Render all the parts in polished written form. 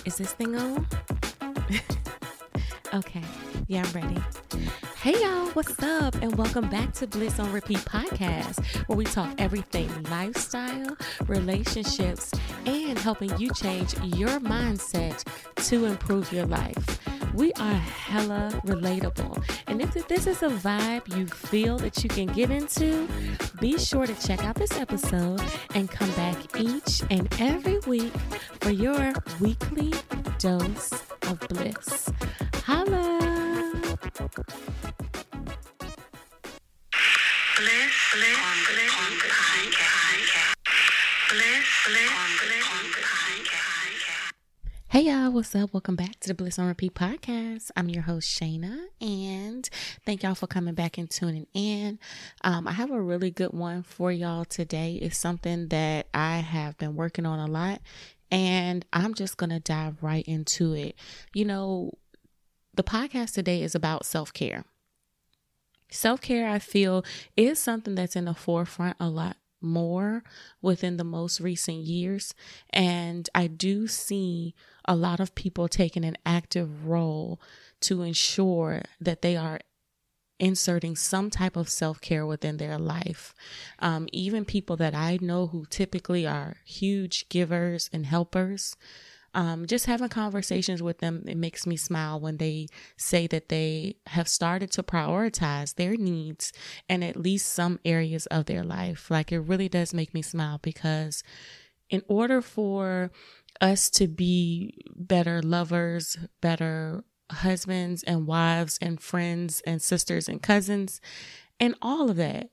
Is this thing on? Okay. Yeah, I'm ready. Hey y'all, what's up? And welcome back to Bliss on Repeat podcast, where we talk everything lifestyle, relationships, and helping you change your mindset to improve your life. We are hella relatable. And if this is a vibe you feel that you can get into, be sure to check out this episode and come back each and every week for your weekly dose of bliss. Holla! Bliss on the podcast. Bliss on the podcast. Hey y'all, what's up? Welcome back to the Bliss on Repeat podcast. I'm your host Shayna, and thank y'all for coming back and tuning in. I have a really good one for y'all today. It's something that I have been working on a lot, and I'm just gonna dive right into it. You know, the podcast today is about self-care. Self-care, I feel, is something that's in the forefront a lot more within the most recent years. And I do see a lot of people taking an active role to ensure that they are inserting some type of self-care within their life. Even people that I know who typically are huge givers and helpers, just having conversations with them, it makes me smile when they say that they have started to prioritize their needs in at least some areas of their life. Like, it really does make me smile, because in order for us to be better lovers, better husbands and wives and friends and sisters and cousins and all of that,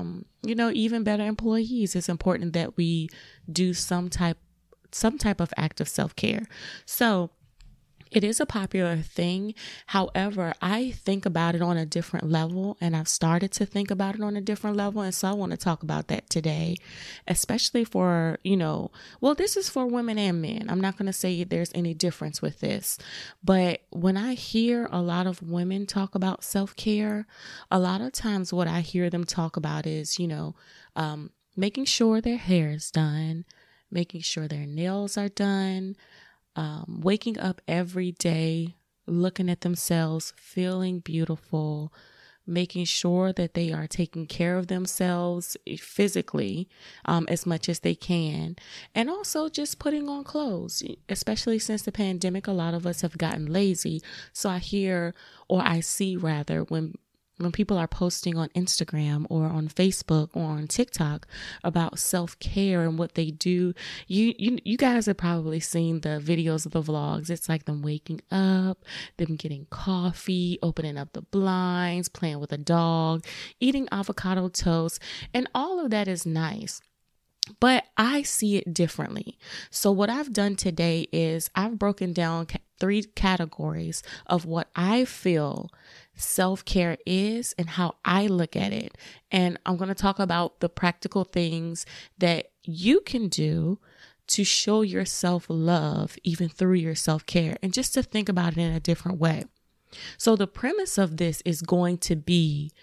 even better employees, it's important that we do some type of act of self-care. So it is a popular thing. However, I think about it on a different level, and I've started to think about it on a different level. And so I want to talk about that today, especially for, this is for women and men. I'm not going to say there's any difference with this, but when I hear a lot of women talk about self-care, a lot of times what I hear them talk about is, making sure their hair is done, making sure their nails are done, waking up every day, looking at themselves, feeling beautiful, making sure that they are taking care of themselves physically as much as they can, and also just putting on clothes. Especially since the pandemic, a lot of us have gotten lazy. So I see when people are posting on Instagram or on Facebook or on TikTok about self-care and what they do, you guys have probably seen the videos of the vlogs. It's like them waking up, them getting coffee, opening up the blinds, playing with a dog, eating avocado toast, and all of that is nice. But I see it differently. So what I've done today is I've broken down 3 categories of what I feel self-care is and how I look at it. And I'm going to talk about the practical things that you can do to show yourself love even through your self-care, and just to think about it in a different way. So the premise of this is going to be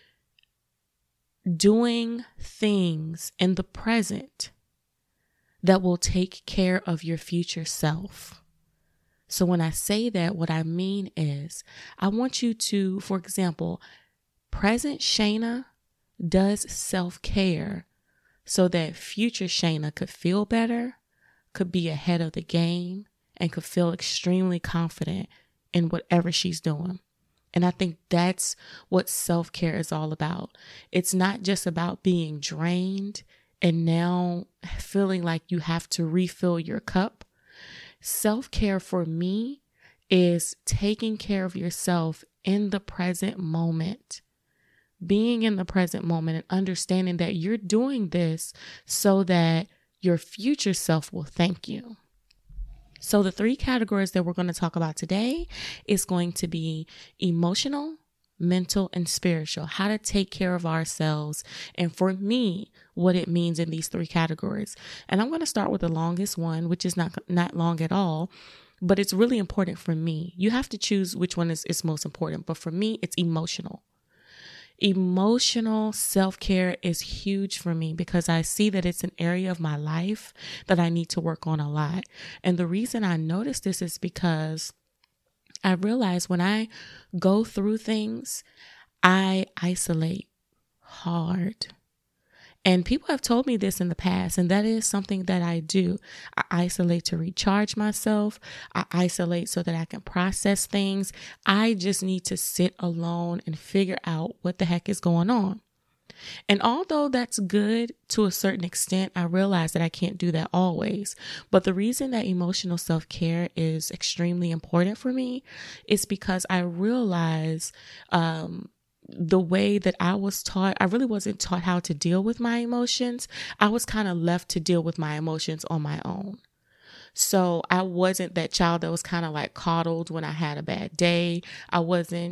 doing things in the present that will take care of your future self. So when I say that, what I mean is I want you to, for example, present Shayna does self-care so that future Shayna could feel better, could be ahead of the game, and could feel extremely confident in whatever she's doing. And I think that's what self-care is all about. It's not just about being drained and now feeling like you have to refill your cup. Self-care for me is taking care of yourself in the present moment, being in the present moment and understanding that you're doing this so that your future self will thank you. So the 3 categories that we're going to talk about today is going to be emotional, mental, and spiritual, how to take care of ourselves. And for me, what it means in these 3 categories. And I'm going to start with the longest one, which is not long at all, but it's really important for me. You have to choose which one is most important. But for me, it's emotional. Emotional self-care is huge for me because I see that it's an area of my life that I need to work on a lot. And the reason I notice this is because I realize when I go through things, I isolate hard. And people have told me this in the past, and that is something that I do. I isolate to recharge myself. I isolate so that I can process things. I just need to sit alone and figure out what the heck is going on. And although that's good to a certain extent, I realize that I can't do that always. But the reason that emotional self-care is extremely important for me is because I realize, the way that I was taught, I really wasn't taught how to deal with my emotions. I was kind of left to deal with my emotions on my own. So I wasn't that child that was kind of like coddled when I had a bad day. I wasn't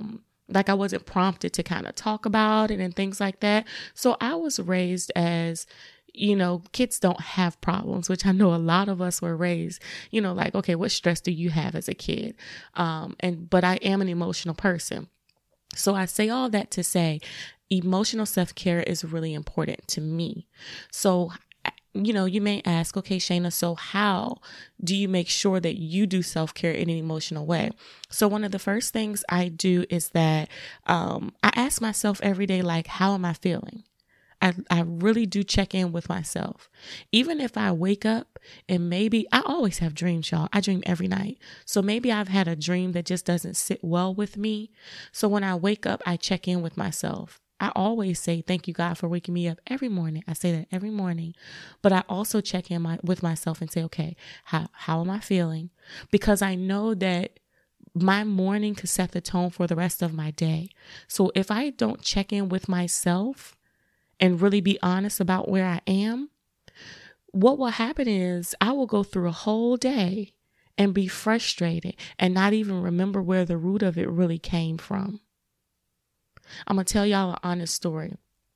prompted to kind of talk about it and things like that. So I was raised as, kids don't have problems, which I know a lot of us were raised, like, okay, what stress do you have as a kid? But I am an emotional person. So I say all that to say emotional self-care is really important to me. So, you may ask, okay, Shayna, so how do you make sure that you do self-care in an emotional way? So one of the first things I do is that I ask myself every day, like, how am I feeling? I really do check in with myself. Even if I wake up and maybe I always have dreams, y'all. I dream every night. So maybe I've had a dream that just doesn't sit well with me. So when I wake up, I check in with myself. I always say, thank you, God, for waking me up every morning. I say that every morning, but I also check in with myself and say, okay, how am I feeling? Because I know that my morning could set the tone for the rest of my day. So if I don't check in with myself and really be honest about where I am, what will happen is I will go through a whole day and be frustrated and not even remember where the root of it really came from. I'm going to tell y'all an honest story.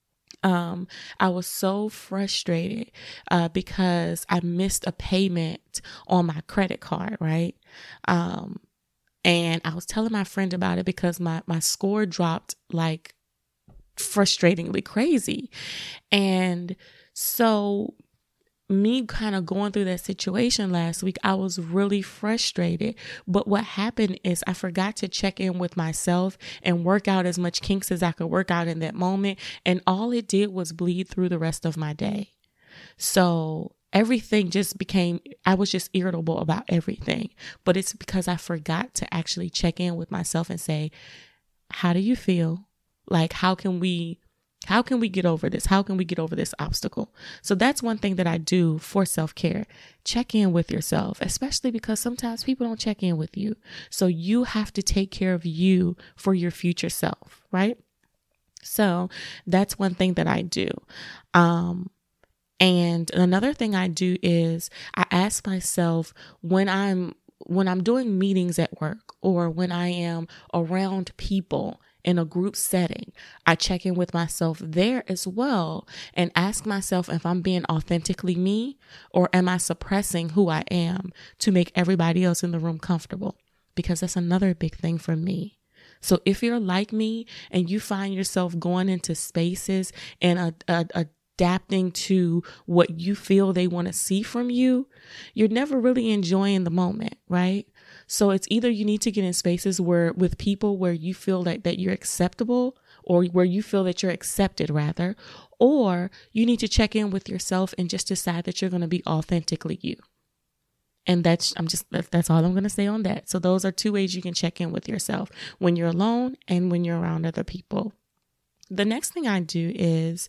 I was so frustrated because I missed a payment on my credit card, right? And I was telling my friend about it because my score dropped like frustratingly crazy. And so me kind of going through that situation last week, I was really frustrated. But what happened is I forgot to check in with myself and work out as much kinks as I could work out in that moment. And all it did was bleed through the rest of my day. So everything just I was just irritable about everything. But it's because I forgot to actually check in with myself and say, how do you feel? Like, how can we get over this? How can we get over this obstacle? So that's one thing that I do for self-care. Check in with yourself, especially because sometimes people don't check in with you. So you have to take care of you for your future self, right? So that's one thing that I do. And another thing I do is I ask myself when I'm doing meetings at work or when I am around people in a group setting, I check in with myself there as well and ask myself if I'm being authentically me or am I suppressing who I am to make everybody else in the room comfortable? Because that's another big thing for me. So if you're like me and you find yourself going into spaces and adapting to what you feel they want to see from you, you're never really enjoying the moment, right? So it's either you need to get in spaces with people where you feel that you're acceptable or where you feel that you're accepted rather, or you need to check in with yourself and just decide that you're going to be authentically you. And that's all I'm going to say on that. So those are two ways you can check in with yourself when you're alone and when you're around other people. The next thing I do is,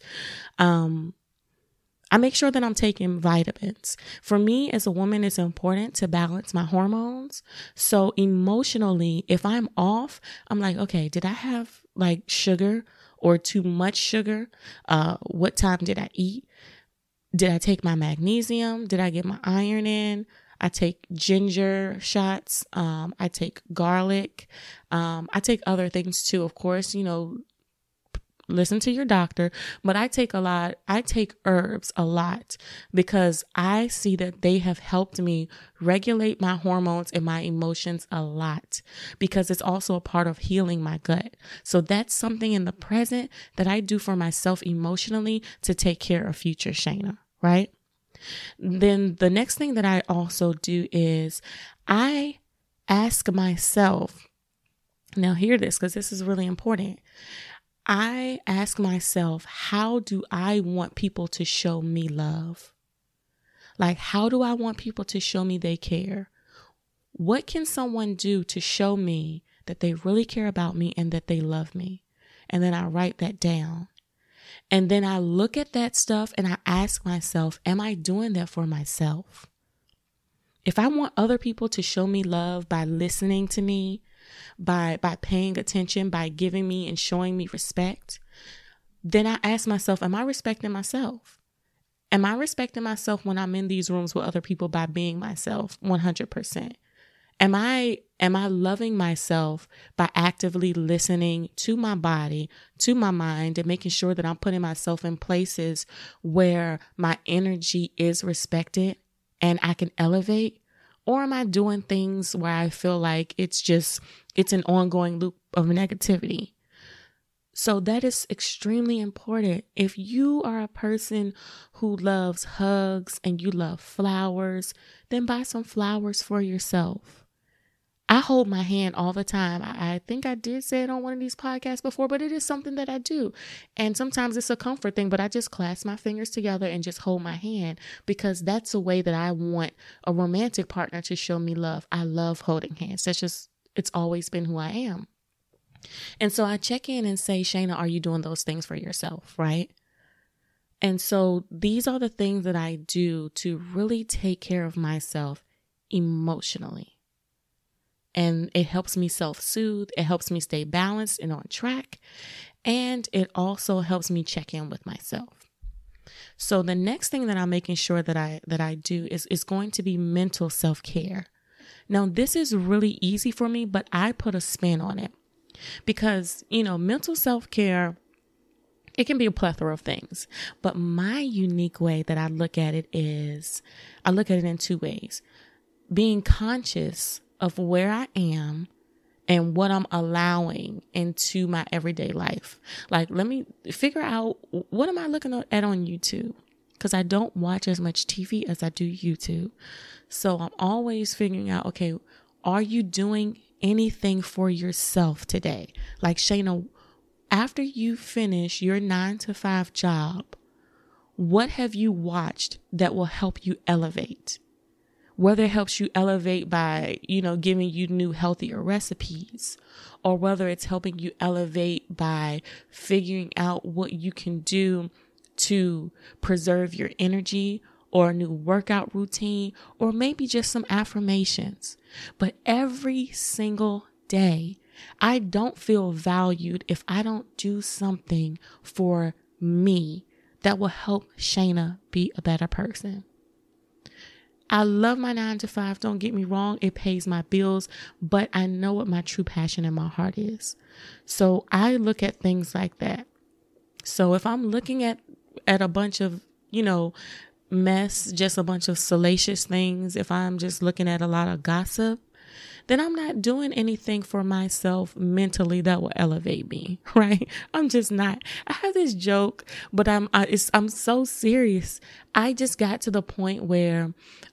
I make sure that I'm taking vitamins. For me as a woman, it's important to balance my hormones. So emotionally, if I'm off, I'm like, okay, did I have like sugar or too much sugar? What time did I eat? Did I take my magnesium? Did I get my iron in? I take ginger shots. I take garlic. I take other things too, of course, listen to your doctor, but I take herbs a lot because I see that they have helped me regulate my hormones and my emotions a lot, because it's also a part of healing my gut. So that's something in the present that I do for myself emotionally to take care of future Shayna, right? Then the next thing that I also do is I ask myself, now hear this because this is really important. I ask myself, how do I want people to show me love? Like, how do I want people to show me they care? What can someone do to show me that they really care about me and that they love me? And then I write that down. And then I look at that stuff and I ask myself, am I doing that for myself? If I want other people to show me love by listening to me, by paying attention, by giving me and showing me respect, then I ask myself, am I respecting myself? Am I respecting myself when I'm in these rooms with other people by being myself 100%? Am I loving myself by actively listening to my body, to my mind, and making sure that I'm putting myself in places where my energy is respected and I can elevate? Or am I doing things where I feel like it's an ongoing loop of negativity? So that is extremely important. If you are a person who loves hugs and you love flowers, then buy some flowers for yourself. I hold my hand all the time. I think I did say it on one of these podcasts before, but it is something that I do. And sometimes it's a comfort thing, but I just clasp my fingers together and just hold my hand, because that's a way that I want a romantic partner to show me love. I love holding hands. It's always been who I am. And so I check in and say, Shayna, are you doing those things for yourself? Right? And so these are the things that I do to really take care of myself emotionally. And it helps me self-soothe. It helps me stay balanced and on track. And it also helps me check in with myself. So the next thing that I'm making sure that I do is going to be mental self-care. Now, this is really easy for me, but I put a spin on it because, mental self-care, it can be a plethora of things. But my unique way that I look at it is, I look at it in two ways. Being conscious of where I am and what I'm allowing into my everyday life. Like, let me figure out, what am I looking at on YouTube? Because I don't watch as much TV as I do YouTube. So I'm always figuring out, okay, are you doing anything for yourself today? Like, Shayna, after you finish your 9-to-5 job, what have you watched that will help you elevate? Whether it helps you elevate by, giving you new, healthier recipes, or whether it's helping you elevate by figuring out what you can do to preserve your energy, or a new workout routine, or maybe just some affirmations. But every single day, I don't feel valued if I don't do something for me that will help Shayna be a better person. I love my 9-to-5. Don't get me wrong. It pays my bills, but I know what my true passion in my heart is. So I look at things like that. So if I'm looking at a bunch of, mess, just a bunch of salacious things, if I'm just looking at a lot of gossip, then I'm not doing anything for myself mentally that will elevate me, right? I'm just not. I have this joke, but I'm so serious. I just got to the point where,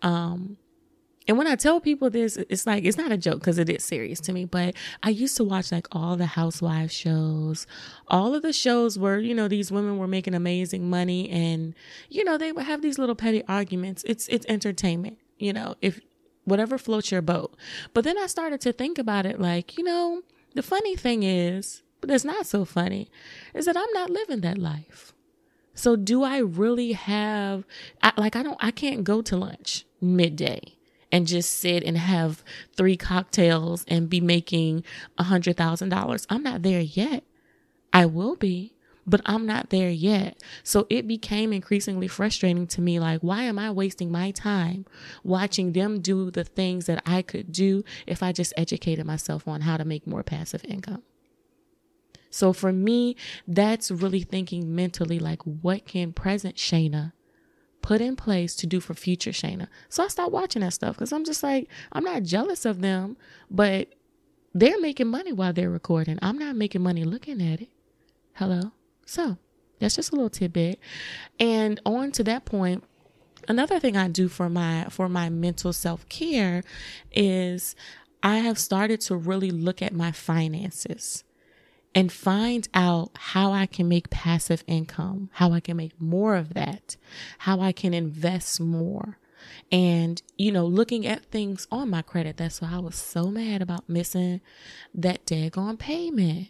and when I tell people this, it's like, it's not a joke because it is serious to me, but I used to watch like all the housewives shows, all of the shows where, these women were making amazing money and, they would have these little petty arguments. It's entertainment, if whatever floats your boat. But then I started to think about it like, the funny thing is, but it's not so funny, is that I'm not living that life. So do I really have, I can't go to lunch midday and just sit and have 3 cocktails and be making $100,000. I'm not there yet. I will be, but I'm not there yet. So it became increasingly frustrating to me. Like, why am I wasting my time watching them do the things that I could do if I just educated myself on how to make more passive income? So for me, that's really thinking mentally, like, what can present Shayna put in place to do for future Shayna? So I stopped watching that stuff because I'm just like, I'm not jealous of them, but they're making money while they're recording. I'm not making money looking at it. Hello? So that's just a little tidbit. And on to that point, another thing I do for my mental self-care is I have started to really look at my finances and find out how I can make passive income, how I can make more of that, how I can invest more. And, looking at things on my credit. That's why I was so mad about missing that daggone payment.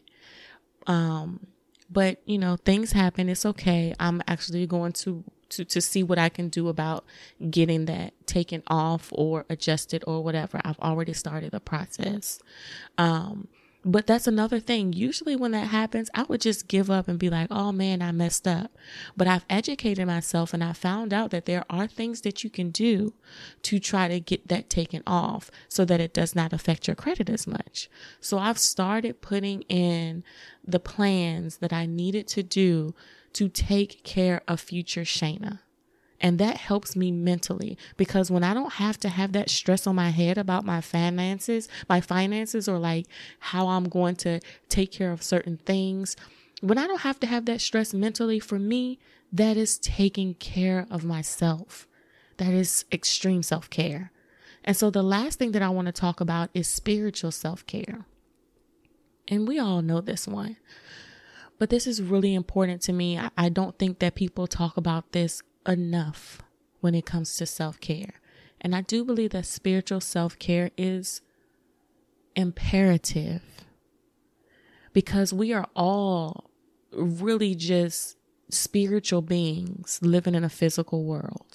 But, things happen. It's okay. I'm actually going to see what I can do about getting that taken off or adjusted or whatever. I've already started the process. But that's another thing. Usually when that happens, I would just give up and be like, oh man, I messed up. But I've educated myself and I found out that there are things that you can do to try to get that taken off so that it does not affect your credit as much. So I've started putting in the plans that I needed to do to take care of future Shayna. And that helps me mentally, because when I don't have to have that stress on my head about my finances or like how I'm going to take care of certain things, when I don't have to have that stress mentally, for me, that is taking care of myself. That is extreme self-care. And so the last thing that I want to talk about is spiritual self-care. And we all know this one, but this is really important to me. I don't think that people talk about this enough when it comes to self-care. And I do believe that spiritual self-care is imperative, because we are all really just spiritual beings living in a physical world.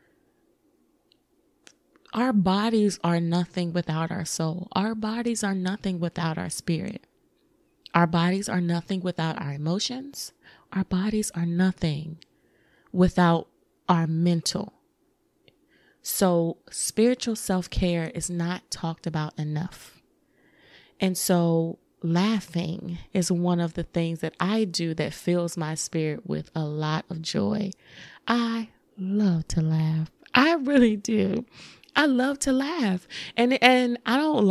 Our bodies are nothing without our soul. Our bodies are nothing without our spirit. Our bodies are nothing without our emotions. Our bodies are nothing without our mental. So spiritual self-care is not talked about enough. And so laughing is one of the things that I do that fills my spirit with a lot of joy. I love to laugh. I really do. I love to laugh. And I don't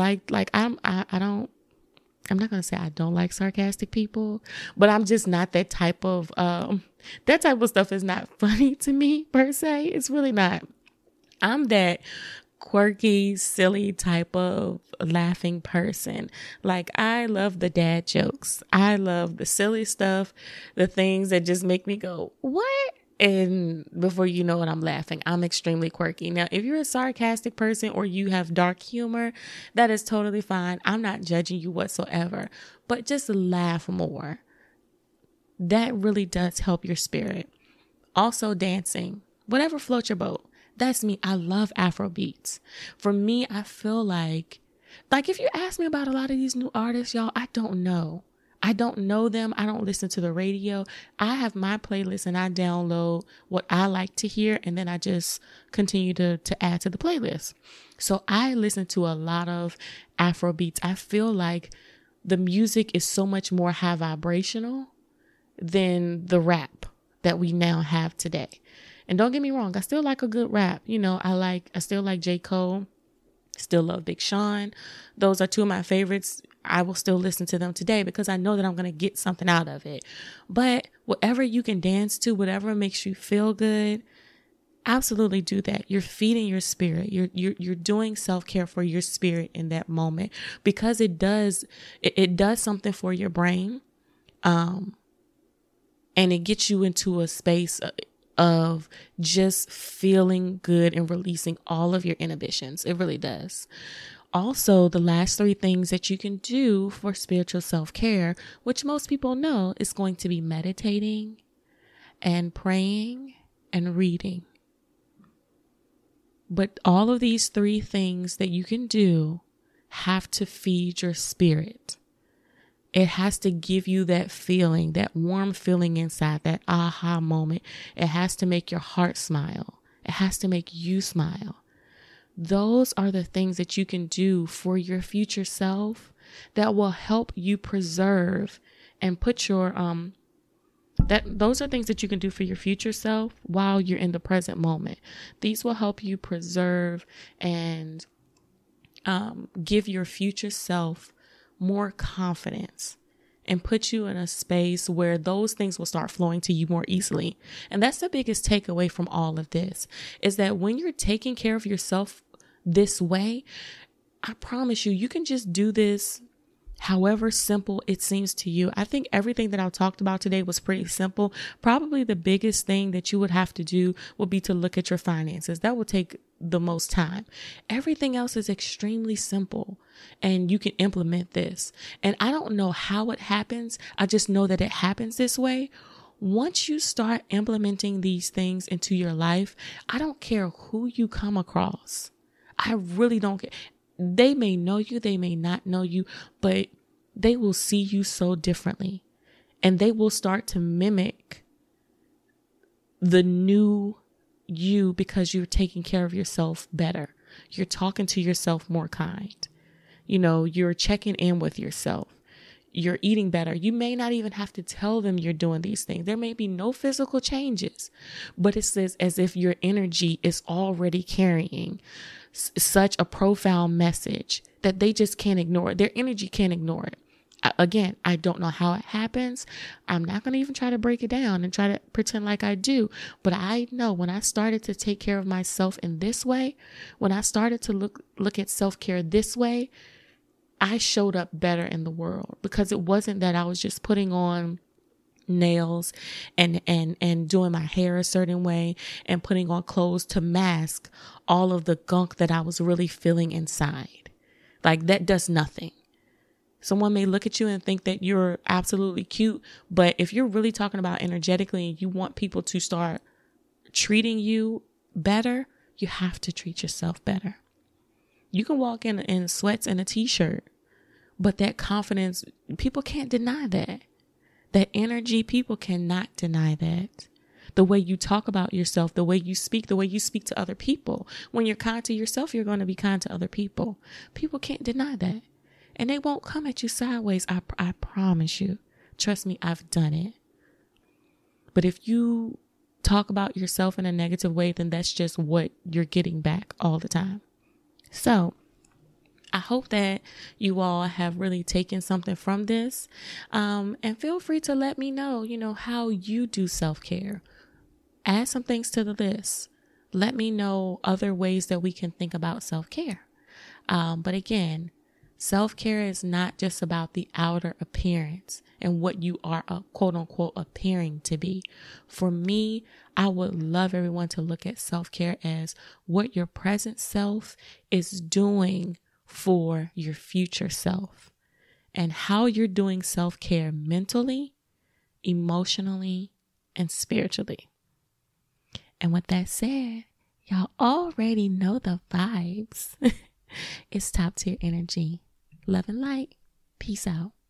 I'm not going to say I don't like sarcastic people, but I'm just not that type of stuff is not funny to me per se. It's really not. I'm that quirky, silly type of laughing person. Like, I love the dad jokes. I love the silly stuff, the things that just make me go, what? And before you know it, I'm laughing. I'm extremely quirky. Now, if you're a sarcastic person or you have dark humor, that is totally fine. I'm not judging you whatsoever, but just laugh more. That really does help your spirit. Also, dancing, whatever floats your boat. That's me. I love Afro beats. For me, I feel like if you ask me about a lot of these new artists, y'all, I don't know. I don't know them. I don't listen to the radio. I have my playlist and I download what I like to hear, and then I just continue to add to the playlist. So I listen to a lot of Afro beats. I feel like the music is so much more high vibrational than the rap that we now have today. And don't get me wrong, I still like a good rap. I still like J. Cole. Still love Big Sean. Those are two of my favorites. I will still listen to them today because I know that I'm going to get something out of it. But whatever you can dance to, whatever makes you feel good, absolutely do that. You're feeding your spirit. You're doing self-care for your spirit in that moment, because it does something for your brain. And it gets you into a space of just feeling good and releasing all of your inhibitions. It really does. Also, the last 3 things that you can do for spiritual self-care, which most people know, is going to be meditating and praying and reading. But all of these 3 things that you can do have to feed your spirit. It has to give you that feeling, that warm feeling inside, that aha moment. It has to make your heart smile. It has to make you smile. Those are the things that you can do for your future self that will help you preserve and put your, those are things that you can do for your future self while you're in the present moment. These will help you preserve and give your future self more confidence and put you in a space where those things will start flowing to you more easily. And that's the biggest takeaway from all of this, is that when you're taking care of yourself this way, I promise you, you can just do this however simple it seems to you. I think everything that I talked about today was pretty simple. Probably the biggest thing that you would have to do would be to look at your finances. That would take the most time. Everything else is extremely simple, and you can implement this. And I don't know how it happens. I just know that it happens this way. Once you start implementing these things into your life, I don't care who you come across. I really don't care. They may know you, they may not know you, but they will see you so differently, and they will start to mimic the new you because you're taking care of yourself better. You're talking to yourself more kind. You're checking in with yourself. You're eating better. You may not even have to tell them you're doing these things. There may be no physical changes, but it's as if your energy is already carrying such a profound message that they just can't ignore it. Their energy can't ignore it. Again, I don't know how it happens. I'm not going to even try to break it down and try to pretend like I do. But I know when I started to take care of myself in this way, when I started to look at self-care this way, I showed up better in the world, because it wasn't that I was just putting on nails and doing my hair a certain way and putting on clothes to mask all of the gunk that I was really feeling inside. Like, that does nothing. Someone may look at you and think that you're absolutely cute, but if you're really talking about energetically and you want people to start treating you better, you have to treat yourself better. You can walk in sweats and a t-shirt, but that confidence, people can't deny that. That energy, people cannot deny that. The way you talk about yourself, the way you speak to other people. When you're kind to yourself, you're going to be kind to other people. People can't deny that. And they won't come at you sideways. I promise you. Trust me, I've done it. But if you talk about yourself in a negative way, then that's just what you're getting back all the time. So I hope that you all have really taken something from this. And feel free to let me know, how you do self-care. Add some things to the list. Let me know other ways that we can think about self-care. But again, self-care is not just about the outer appearance and what you are, quote unquote, appearing to be. For me, I would love everyone to look at self-care as what your present self is doing for your future self, and how you're doing self-care mentally, emotionally, and spiritually. And with that said, y'all already know the vibes. It's top tier energy. Love and light. Peace out.